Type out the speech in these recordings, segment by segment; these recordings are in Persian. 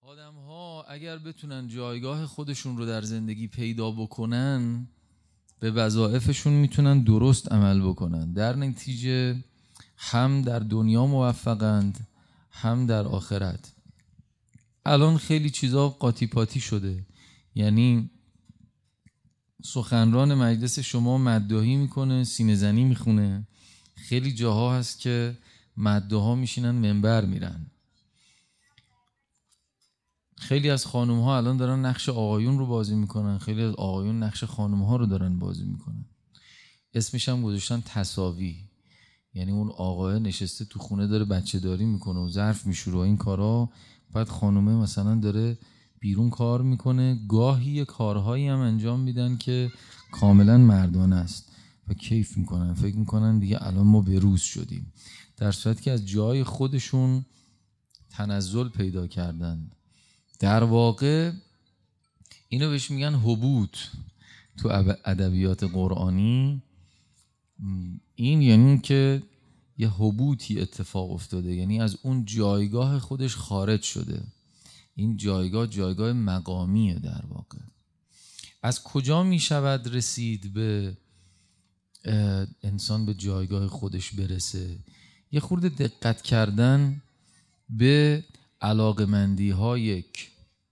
آدم‌ها اگر بتونن جایگاه خودشون رو در زندگی پیدا بکنن، به وظایفشون میتونن درست عمل بکنن. در نتیجه هم در دنیا موفقند هم در آخرت. الان خیلی چیزا قاطی پاتی شده، یعنی سخنران مجلس شما مداحی میکنه، سینه زنی میخونه. خیلی جاها هست که مداحا میشینن منبر میرن. خیلی از خانوم ها الان دارن نقش آقایون رو بازی میکنن، خیلی از آقایون نقش خانوم ها رو دارن بازی میکنن. اسمش هم گذاشتن تساوی، یعنی اون آقای نشسته تو خونه داره بچه داری میکنه و ظرف میشوره و این کارا، بعد خانومه مثلا داره بیرون کار میکنه. گاهی کارهایی هم انجام میدن که کاملا مردانه است و کیف میکنن، فکر میکنن دیگه الان ما بروز شدیم، در صورتی که از جای خودشون تنزل پیدا کردن. در واقع اینو بهش میگن هبوط تو ادبیات قرآنی. این یعنی که یه هبوطی اتفاق افتاده، یعنی از اون جایگاه خودش خارج شده. این جایگاه مقامیه. در واقع از کجا میشود رسید به انسان به جایگاه خودش برسه؟ یه خورده دقت کردن به علاقمندی ها. یک،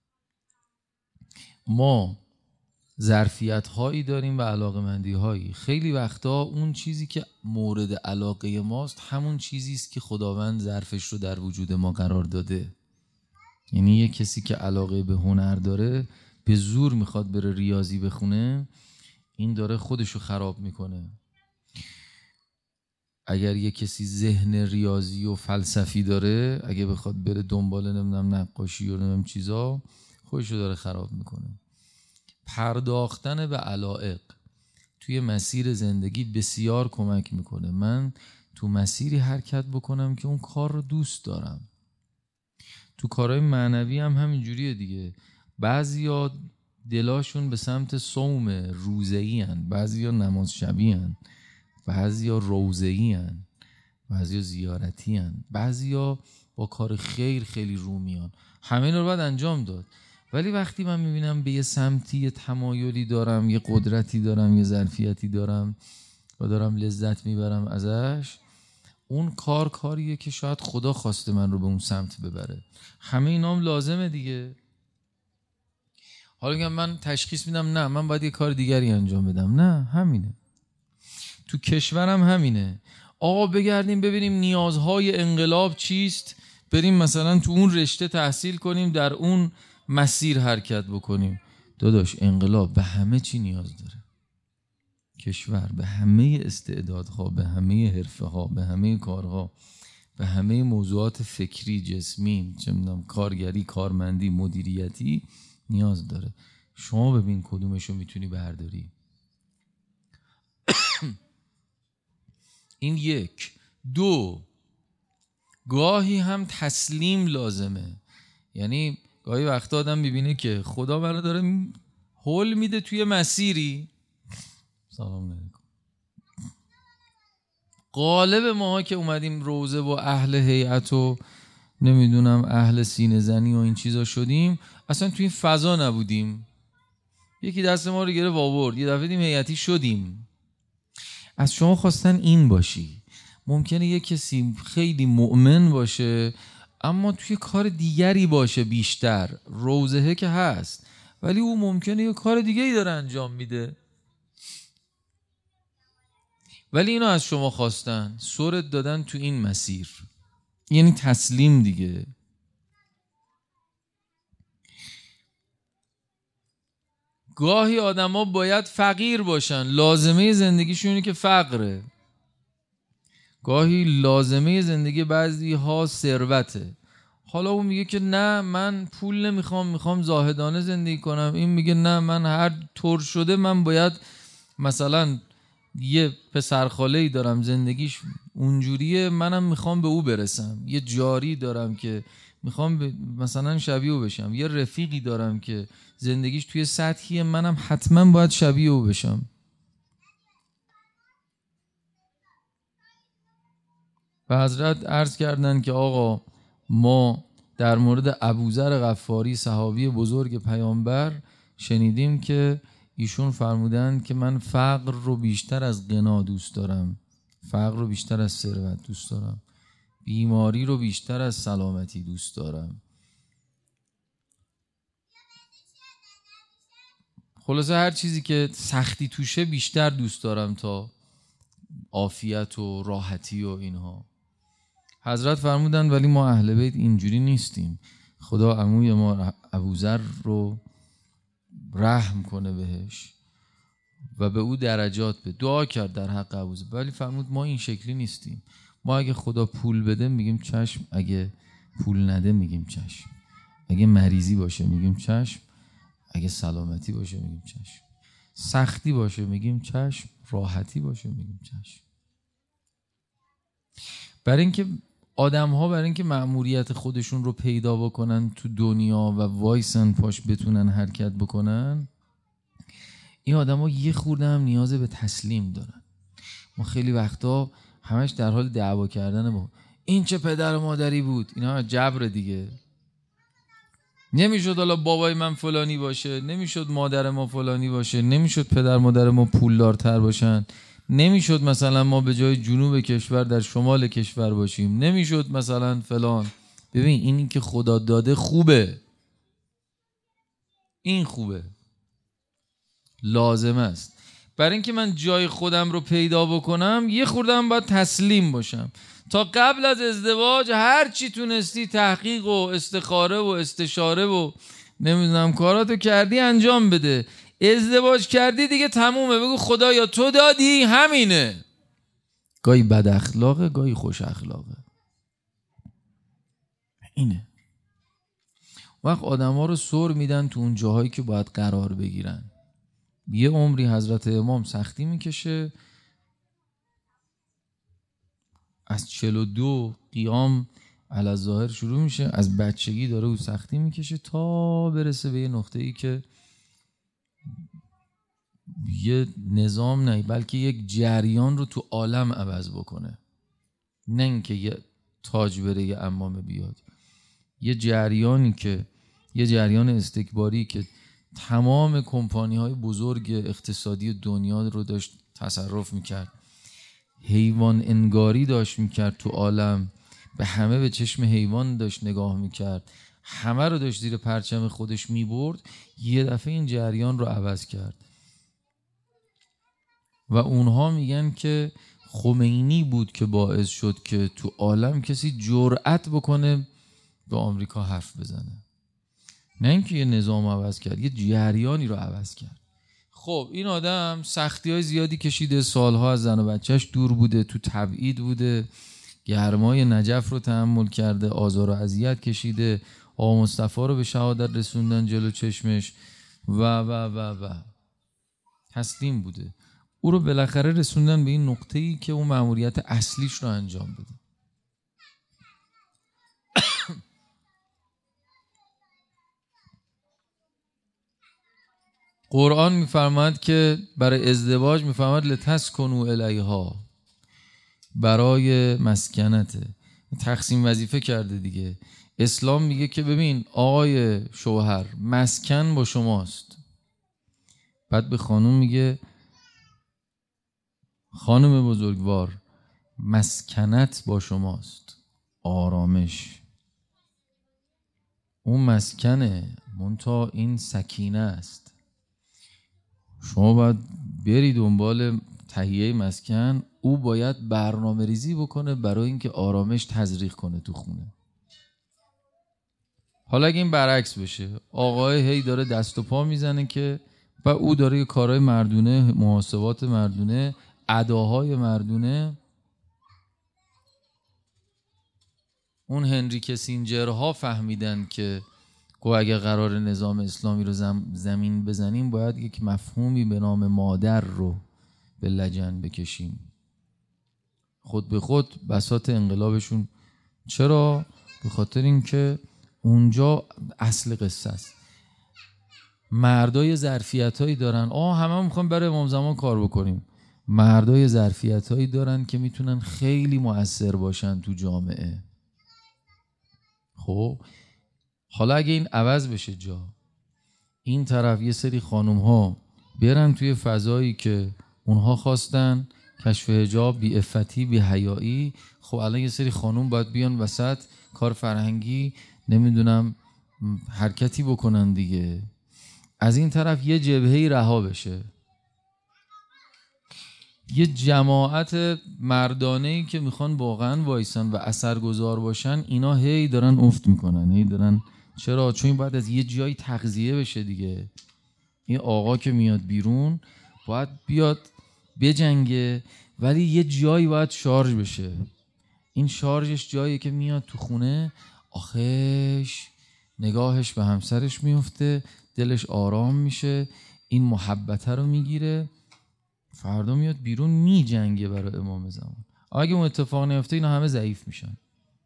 ما ظرفیت هایی داریم و علاقمندی هایی. خیلی وقتا اون چیزی که مورد علاقه ماست همون چیزی است که خداوند ظرفش رو در وجود ما قرار داده. یعنی یه کسی که علاقه به هنر داره به زور میخواد بره ریاضی بخونه، این داره خودش رو خراب میکنه. اگر یه کسی ذهن ریاضی و فلسفی داره، اگه بخواد بره دنبال نمیدونم نقاشی و نمیدونم چیزا، خودش رو داره خراب میکنه. پرداختن به علایق توی مسیر زندگی بسیار کمک میکنه. من تو مسیری حرکت بکنم که اون کار رو دوست دارم. تو کارهای معنوی هم همینجوریه دیگه. بعضیا دلاشون به سمت صوم روزه‌ای هن، بعضیا نماز شبی هن، بعضیا روزه‌ای هن، بعضیا زیارتی هن، بعضیا با کار خیر خیلی رو میان. همه اینا رو باید انجام داد. ولی وقتی من میبینم به یه سمتی یه تمایلی دارم، یه قدرتی دارم، یه ظرفیتی دارم و دارم لذت میبرم ازش، اون کاریه که شاید خدا خواسته من رو به اون سمت ببره. همه اینا هم لازمه دیگه. حالا من تشخیص میدم نه من باید یه کار دیگری انجام بدم، نه همینه. تو کشورم همینه. آقا بگردیم ببینیم نیازهای انقلاب چیست، بریم مثلا تو اون رشته تحصیل کنیم، در اون مسیر حرکت بکنیم. داداش انقلاب به همه چی نیاز داره. کشور به همه استعدادها، به همه حرفه‌ها، به همه کارها، به همه موضوعات فکری، جسمی، چه می‌دونم کارگری، کارمندی، مدیریتی نیاز داره. شما ببین کدومشو میتونی برداری. این یک. دو، گاهی هم تسلیم لازمه. یعنی گاهی وقتا آدم میبینه که خدا برای داره هول میده توی مسیری. سلام علیکم. غالب ماها که اومدیم روزه و اهل هیئت و نمیدونم اهل سینه زنی و این چیزا شدیم، اصلا توی این فضا نبودیم. یکی دست ما رو گرفت آورد، یه دفعه دیدیم هیئتی شدیم. از شما خواستن این باشی. ممکنه یه کسی خیلی مؤمن باشه اما توی کار دیگری باشه، بیشتر روزه که هست، ولی او ممکنه یه کار دیگری داره انجام میده. ولی اینو از شما خواستن، سرت دادن تو این مسیر. یعنی تسلیم دیگه. گاهی آدم ها باید فقیر باشن، لازمه زندگیشون اینه که فقره. گاهی لازمه زندگی بعضی ها ثروته. حالا اون میگه که نه من پول نمیخوام، میخوام زاهدانه زندگی کنم. این میگه نه من هر طور شده من باید مثلا یه پسرخاله‌ای دارم زندگیش اونجوریه، منم میخوام به او برسم. یه جاری دارم که میخوام مثلا شبیه او بشم. یه رفیقی دارم که زندگیش توی سطحیه، منم حتما باید شبیه او بشم. و حضرت عرض کردن که آقا ما در مورد ابوذر غفاری صحابی بزرگ پیامبر شنیدیم که ایشون فرمودند که من فقر رو بیشتر از غنا دوست دارم، فقر رو بیشتر از ثروت دوست دارم، بیماری رو بیشتر از سلامتی دوست دارم. خلاصه هر چیزی که سختی توشه بیشتر دوست دارم تا عافیت و راحتی و اینها. حضرت فرمودن ولی ما اهل بیت اینجوری نیستیم، خدا عموی ما ابوذر رو رحم کنه بهش و به او درجات به دعا کرد در حق ابوذر، ولی فرمود ما این شکلی نیستیم. ما اگه خدا پول بده میگیم چشم، اگه پول نده میگیم چشم، اگه مریضی باشه میگیم چشم، اگه سلامتی باشه میگیم چشم، سختی باشه میگیم چشم، راحتی باشه میگیم چشم. برای اینکه آدم‌ها برای اینکه مأموریت خودشون رو پیدا بکنن تو دنیا و وایسن پاش بتونن حرکت بکنن، این آدم‌ها یه خورده هم نیاز به تسلیم دارن. ما خیلی وقتا همش در حال دعوا کردن با این چه پدر و مادری بود، اینا جبر دیگه. نمیشد حالا بابای من فلانی باشه، نمیشد مادر ما فلانی باشه، نمیشد پدر مادر ما پولدارتر باشن، نمیشد مثلا ما به جای جنوب کشور در شمال کشور باشیم، نمیشد مثلا فلان. ببین اینی که خدا داده خوبه، این خوبه، لازم است. برای اینکه من جای خودم رو پیدا بکنم یه خوردم باید تسلیم باشم. تا قبل از ازدواج هر چی تونستی تحقیق و استخاره و استشاره و نمیدونم کاراتو کردی انجام بده. ازدواج کردی دیگه تمومه، بگو خدایا تو دادی همینه. گاهی بد اخلاقه، گاهی خوش اخلاقه، اینه. وقت آدم ها رو سر میدن تو اون جاهایی که باید قرار بگیرن. یه عمری حضرت امام سختی میکشه، از 42 قیام علی ظاهر شروع میشه، از بچگی داره او سختی میکشه تا برسه به یه نقطه‌ای که یه نظام نه بلکه یک جریان رو تو عالم عوض بکنه. نه اینکه یه تاج بره یه عمامه بیاد، یه جریانی که یه جریان استکباری که تمام کمپانی‌های بزرگ اقتصادی دنیا رو داشت تصرف میکرد، حیوان انگاری داشت میکرد تو عالم، به همه به چشم حیوان داشت نگاه میکرد، همه رو داشت زیر پرچم خودش میبرد. یه دفعه این جریان رو عوض کرد و اونها میگن که خمینی بود که باعث شد که تو عالم کسی جرأت بکنه به آمریکا حرف بزنه. نه اینکه یه نظام عوض کرد، یه جریانی رو عوض کرد. خب این آدم سختی‌های زیادی کشیده، سالها از زن و بچهش دور بوده، تو تبعید بوده، گرمای نجف رو تحمل کرده، آزار و اذیت کشیده، آقا مصطفی رو به شهادت رسوندن جلو چشمش و تسلیم بوده. او رو بالاخره رسوندن به این نقطه‌ای که اون مأموریت اصلیش رو انجام بده. قرآن میفرماید که برای ازدواج میفرماید لتسکنوا الیها، برای مسکنته. تقسیم وظیفه کرده دیگه. اسلام میگه که ببین آقای شوهر مسکن با شماست، بعد به خانوم میگه خانم بزرگوار مسکنت با شماست، آرامش. اون مسکنه منتها این سکینه است. شما باید بری دنبال تهیه مسکن، او باید برنامه ریزی بکنه برای اینکه آرامش تزریق کنه تو خونه. حالا اگه این برعکس بشه، آقای هی داره دست و پا میزنه که و او داره کارهای مردونه، محاسبات مردونه، اداهای مردونه، اون هنری کسینجرها فهمیدن که اگه قرار نظام اسلامی رو زمین بزنیم باید یک مفهومی به نام مادر رو به لجن بکشیم. خود به خود بساط انقلابشون. چرا؟ به خاطر اینکه اونجا اصل قصه است. مردای ظرفیتایی دارن، همه میخوان برای امام زمان کار بکنیم. مردای ظرفیتایی دارن که میتونن خیلی مؤثر باشن تو جامعه. خب حالا اگه این عوض بشه جا، این طرف یه سری خانوم ها برن توی فضایی که اونها خواستن، کشف حجاب، بی عفتی، بی حیایی، خب الان یه سری خانوم باید بیان وسط کار فرهنگی نمیدونم حرکتی بکنن دیگه. از این طرف یه جبهه‌ای رها بشه، یه جماعت مردانه‌ای که میخوان واقعا وایسن و اثرگذار باشن، اینا هی دارن افت میکنن، هی دارن. چرا؟ چون این باید از یه جایی تغذیه بشه دیگه. این آقا که میاد بیرون باید بیاد بجنگه، ولی یه جایی باید شارژ بشه. این شارژش جایی که میاد تو خونه، آخش نگاهش به همسرش میفته، دلش آرام میشه، این محبته رو میگیره، فردا میاد بیرون میجنگه برای امام زمان. اگه اون اتفاق نیفته اینا همه ضعیف میشن.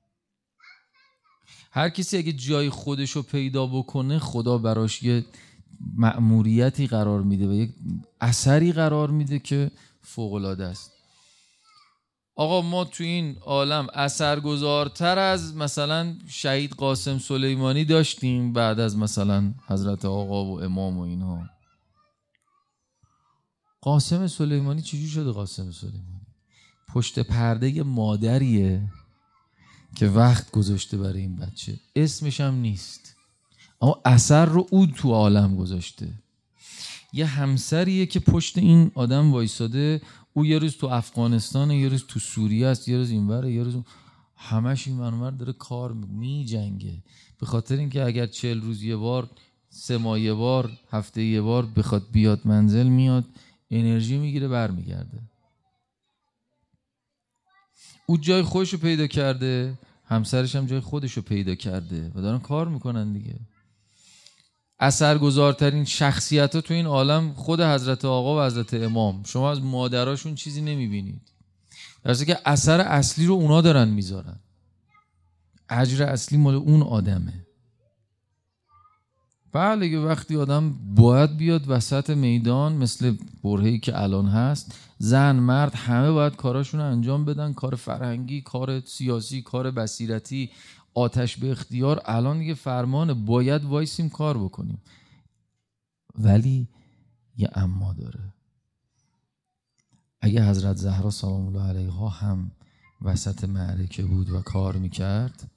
هر کسی اگه جای خودش رو پیدا بکنه، خدا براش یه مأموریتی قرار میده و یک اثری قرار میده که فوق‌العاده است. آقا ما تو این عالم اثرگذارتر از مثلا شهید قاسم سلیمانی داشتیم بعد از مثلا حضرت آقا و امام و اینها. قاسم سلیمانی چجور شده؟ قاسم سلیمانی پشت پرده مادریه که وقت گذاشته برای این بچه، اسمش هم نیست، اما اثر رو او تو عالم گذاشته. یه همسریه که پشت این آدم وایساده، او یه روز تو افغانستان، یه روز تو سوریه است، یه روز اینوره، یه روز همش این منور داره کار میجنگه، به خاطر اینکه اگر 40 روز یه بار، 3 ماه یه بار، هفته یه بار بخواد بیاد منزل، میاد انرژی میگیره برمیگرده. او جای خودشو پیدا کرده، همسرش هم جای خودشو پیدا کرده و دارن کار میکنن دیگه. اثرگذارترین شخصیت ها تو این عالم خود حضرت آقا و حضرت امام. شما از مادراشون چیزی نمیبینید، در حالی که اثر اصلی رو اونا دارن میذارن. اجر اصلی مال اون آدمه. بله که وقتی آدم باید بیاد وسط میدان، مثل برهه‌ای که الان هست، زن مرد همه باید کاراشون رو انجام بدن، کار فرهنگی، کار سیاسی، کار بصیرتی، آتش به اختیار. الان دیگه فرمانه، باید وایسیم کار بکنیم. ولی یه اما داره. اگه حضرت زهرا سلام الله علیها هم وسط معرکه بود و کار میکرد،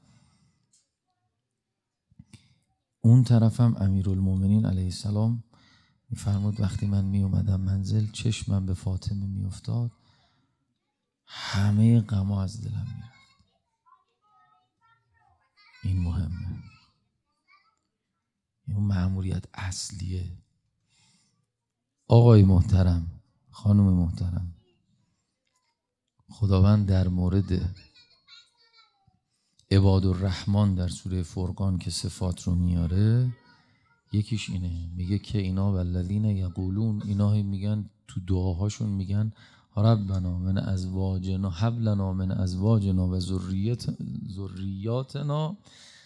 اون طرف هم امیرالمومنین علیه السلام میفرمود وقتی من میومدم منزل، چشمم به فاطمه میافتاد، همه غما از دلم میرفت. این مهمه، این مأموریت اصلیه. آقای محترم، خانم محترم، خداوند در مورد عباد الرحمن در سوره فرقان که صفات رو میاره، یکیش اینه، میگه که اینا والذین یقولون، اینا میگن تو دعاهاشون میگن ربنا من ازواجنا هب لنا من ازواجنا و ذریاتنا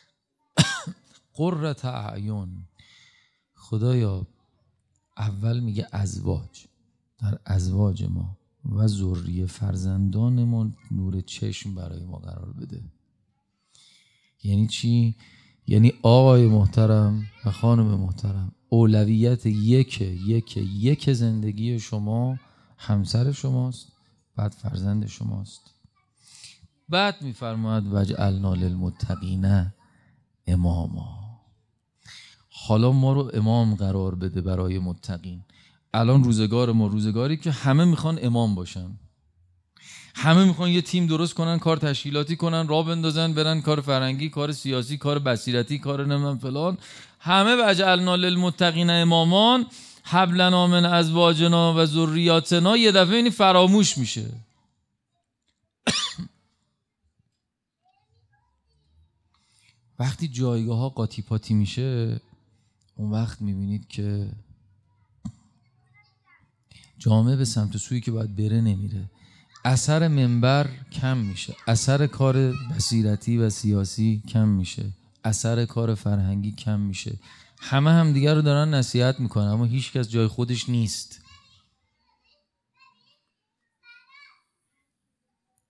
قرة اعین. خدایا اول میگه ازواج، در ازواج ما و ذریه فرزندانمون نور چشم برای ما قرار بده. یعنی چی؟ یعنی آقای محترم و خانم محترم، اولویت یک زندگی شما همسر شماست، بعد فرزند شماست. بعد میفرماید وجعلنا للمتقین اماما. حالا ما رو امام قرار بده برای متقین. الان روزگار ما روزگاری که همه میخوان امام باشن، همه میخوان یه تیم درست کنن، کار تشکیلاتی کنن، راه بندازن، برن کار فرهنگی، کار سیاسی، کار بصیرتی، کار نمیدونم فلان. همه وجعلنا للمتقین اماما هب لنا من ازواجنا و ذریاتنا، یه دفعه اینی فراموش میشه. وقتی جایگاه ها قاطی پاتی میشه، اون وقت میبینید که جامعه به سمت سویی که باید بره نمیره. اثر منبر کم میشه، اثر کار بصیرتی و سیاسی کم میشه، اثر کار فرهنگی کم میشه. همه هم دیگر رو دارن نصیحت میکنن، اما هیچ کس جای خودش نیست.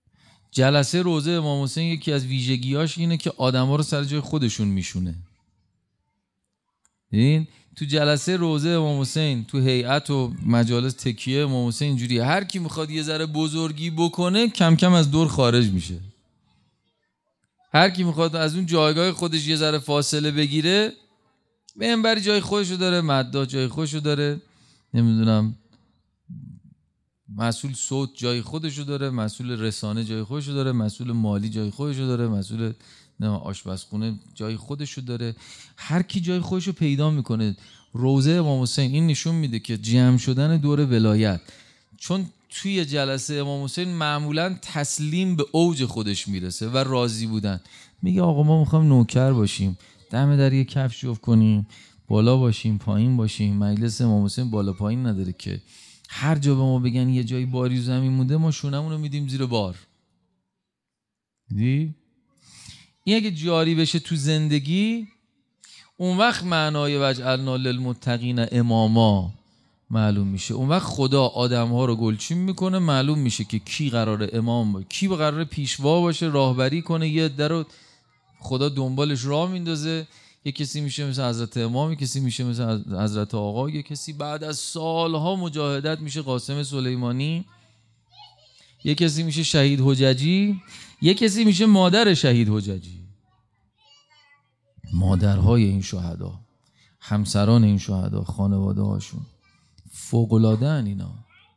جلسه روضه امام حسین یکی از ویژگیاش اینه که آدما رو سر جای خودشون میشونه. دیدین تو جلسه روضه امام حسین، تو هیئت و مجالس تکیه امام حسین اینجوریه، هر کی میخواد یه ذره بزرگی بکنه کم کم از دور خارج میشه. هر کی میخواد از اون جایگاه خودش یه ذره فاصله بگیره، منبر جای خودشو داره، مداح جای خودشو داره، نمیدونم مسئول صوت جای خودشو داره، مسئول رسانه جای خودشو داره، مسئول مالی جای خودشو داره، مسئول آشپزخونه جای خودشو داره. هر کی جای خودشو پیدا میکنه. روضه امام حسین این نشون میده که جمع شدن دور ولایت، چون توی جلسه امام حسین معمولا تسلیم به اوج خودش میرسه و راضی بودن. میگه آقا ما میخوام نوکر باشیم، دم در یه کفش جفت کنیم، بالا باشیم پایین باشیم. مجلس امام حسین بالا پایین نداره که هر جا به ما بگن یه جایی باری زمین مونده ما شونمون رو میدیم زیر بار. دیدی؟ این اگه جاری بشه تو زندگی، اون وقت معنای وجعلنا للمتقین اماما معلوم میشه. اون وقت خدا آدم‌ها رو گلچین میکنه، معلوم میشه که کی قراره امام باشه، کی قراره پیشوا باشه، راهبری کنه. یه عده رو خدا دنبالش راه میندازه. یه کسی میشه مثل حضرت امام، یه کسی میشه مثل حضرت آقا، یه کسی بعد از سالها مجاهدت میشه قاسم سلیمانی، یه کسی میشه شهید حججی، یه کسی میشه مادر شهید حججی. مادرهای این شهدا، همسران این شهدا، خانواده هاشون فوق‌العاده‌ان اینا.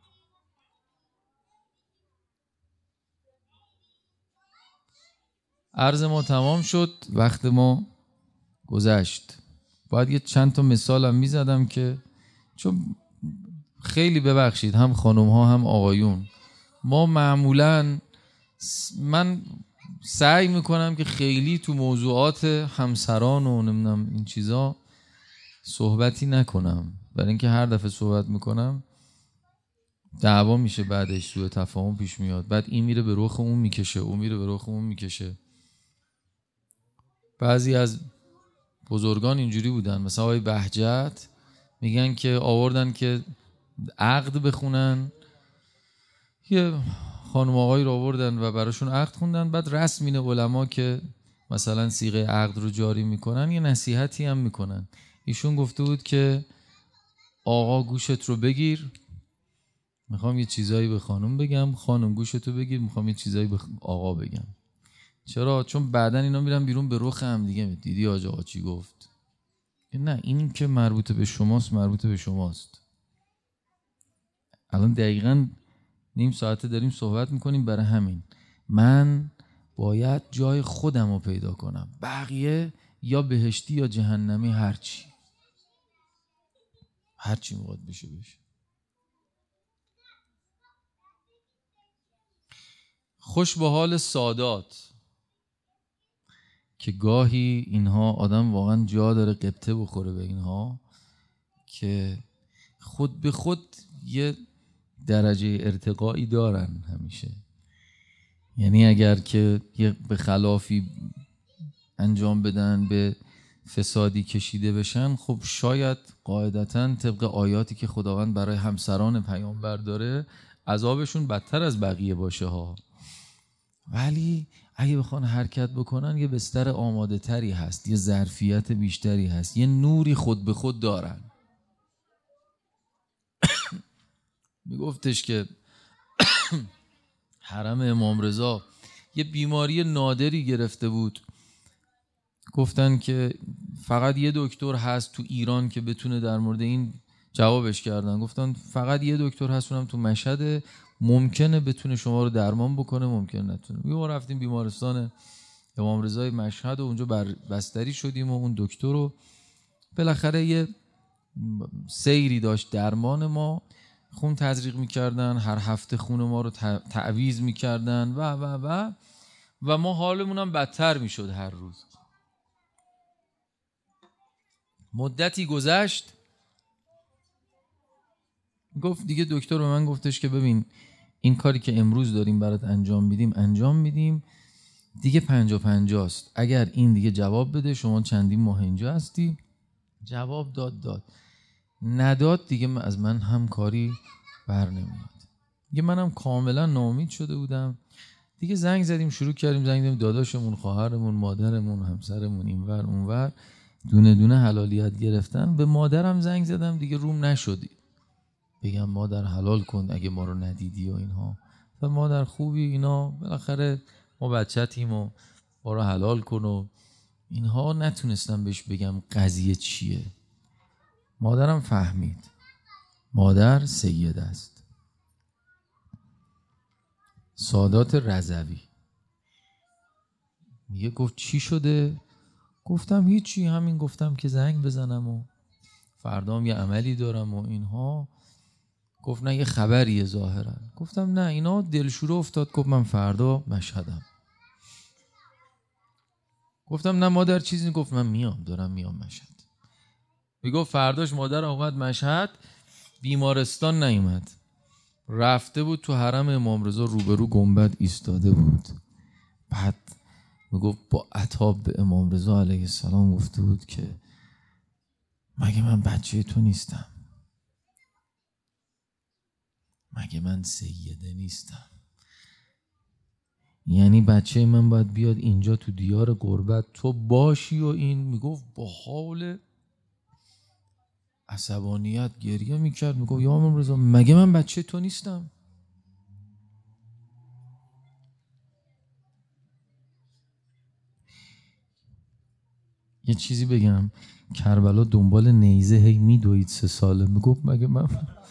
عرض ما تمام شد، وقت ما گذشت. باید یه چند تا مثالم میزدم که چون خیلی ببخشید هم خانم ها هم آقایون، ما معمولاً من سعی میکنم که خیلی تو موضوعات همسران و نمیدونم این چیزا صحبتی نکنم، برای اینکه هر دفعه صحبت میکنم دعوا میشه، بعدش سوء تفاهم پیش میاد، بعد این میره به رخ اون میکشه، اون میره به رخ اون میکشه. بعضی از بزرگان اینجوری بودن، مثلا آقای بهجت میگن که آوردن که عقد بخونن، یه خانم آقایی رو آوردن و براشون عقد خوندن. بعد رسم علما که مثلا صیغه عقد رو جاری میکنن یه نصیحتی هم میکنن. ایشون گفته بود که آقا گوشت رو بگیر، میخوام یه چیزایی به خانم بگم، خانم گوشت رو بگیر، میخوام یه چیزایی به آقا بگم. چرا؟ چون بعدن اینا میرن بیرون به رخ هم دیگه، دیدی حاج آقا چی گفت؟ نه این که مربوط به شماست، مربوط به شماست. الان دقیقاً نیم ساعته داریم صحبت میکنیم، برای همین من باید جای خودم رو پیدا کنم، بقیه یا بهشتی یا جهنمی، هرچی مواد بشه. خوش به حال سادات که گاهی اینها آدم واقعا جا داره قبطه بخوره به اینها که خود به خود یه درجه ارتقایی دارن همیشه. یعنی اگر که یه به خلافی انجام بدن، به فسادی کشیده بشن، خب شاید قاعدتاً طبق آیاتی که خداوند برای همسران پیامبر داره عذابشون بدتر از بقیه باشه ها. ولی اگه بخوان حرکت بکنن یه بستر آماده تری هست، یه ظرفیت بیشتری هست، یه نوری خود به خود دارن. میگفتش که حرم امام رضا یه بیماری نادری گرفته بود، گفتن که فقط یه دکتر هست تو ایران که بتونه در مورد این جوابش کردن. گفتن فقط یه دکتر هست، اونم تو مشهد، ممکنه بتونه شما رو درمان بکنه، ممکنه نتونه. ما رفتیم بیمارستان امام رضای مشهد و اونجا بر بستری شدیم و اون دکتر رو بالاخره یه سیری داشت درمان ما، خون تزریق میکردن، هر هفته خون ما رو تعویض میکردن و ما حالمون هم بدتر میشد هر روز. مدتی گذشت، گفت دیگه دکتر به من گفتش که ببین این کاری که امروز داریم برات انجام میدیم دیگه 50-50 است. اگر این دیگه جواب بده، شما چندین ماه اینجا هستی. جواب داد نداد دیگه از من هم کاری بر نمیاد. دیگه منم کاملا ناامید شده بودم. دیگه زنگ زدیم، شروع کردیم زنگ زدیم داداشمون، خواهرمون، مادرمون، همسرمون، اینور اونور. دونه دونه حلالیت گرفتن. به مادرم زنگ زدم دیگه روم نشدی بگم مادر حلال کن اگه ما رو ندیدی و اینها. و مادر خوبی اینا، بالاخره ما بچتیم و ما رو حلال کن و اینها. نتونستم بهش بگم قضیه چیه. مادرم فهمید. مادر سید است، سادات رضوی. میگه گفت چی شده؟ گفتم هیچی، همین گفتم که زنگ بزنم و فردام یه عملی دارم و اینها. گفت نه یه خبریه ظاهرا. گفتم نه اینا دلشوره افتاد. گفت من فردا مشهدم. گفتم نه مادر چیزی. گفت من میام، دارم میام مشهد. میگفت فرداش مادر اومد مشهد، بیمارستان نیومد، رفته بود تو حرم امام رضا روبرو گنبد ایستاده بود. بعد میگفت با عتاب به امام رضا علیه السلام گفته بود که مگه من بچه تو نیستم؟ مگه من سیده نیستم؟ یعنی بچه من باید بیاد اینجا تو دیار غربت تو باشی؟ و این میگفت با حال عصبانیت گریه میکرد. میگفت یا امام رضا مگه من بچه تو نیستم؟ یه چیزی بگم، کربلا دنبال نیزه هی میدوید 3 ساله. میگفت مگه من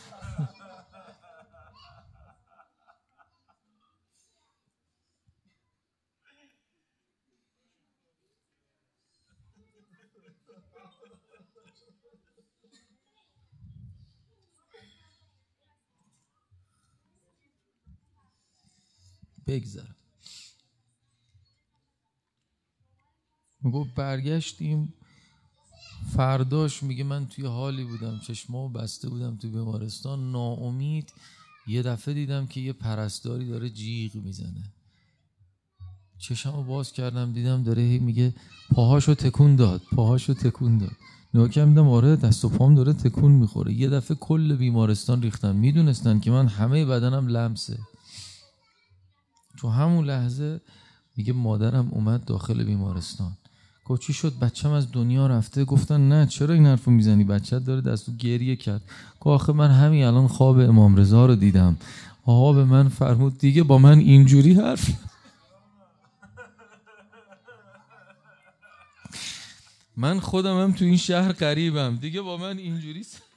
بگذرم. میگفت برگشتیم فرداش میگه من توی حالی بودم، چشمامو بسته بودم تو بیمارستان، ناامید. یه دفعه دیدم که یه پرستاری داره جیغ میزنه. چشمو باز کردم دیدم داره هی میگه پاهاشو تکون داد، پاهاشو تکون داد. نگاه کردم آره دست و پام داره تکون میخوره. یه دفعه کل بیمارستان ریختن، میدونستن که من همه بدنم لمسه. تو همون لحظه میگه مادرم اومد داخل بیمارستان. گفت چی شد؟ بچم از دنیا رفته. گفتن نه چرا این حرفو میزنی؟ بچت داره دستو گریه کرد. گفت آخه من همین الان خواب امام رضا رو دیدم. آقا به من فرمود دیگه با من اینجوری حرف من خودم هم تو این شهر غریبم، دیگه با من اینجوری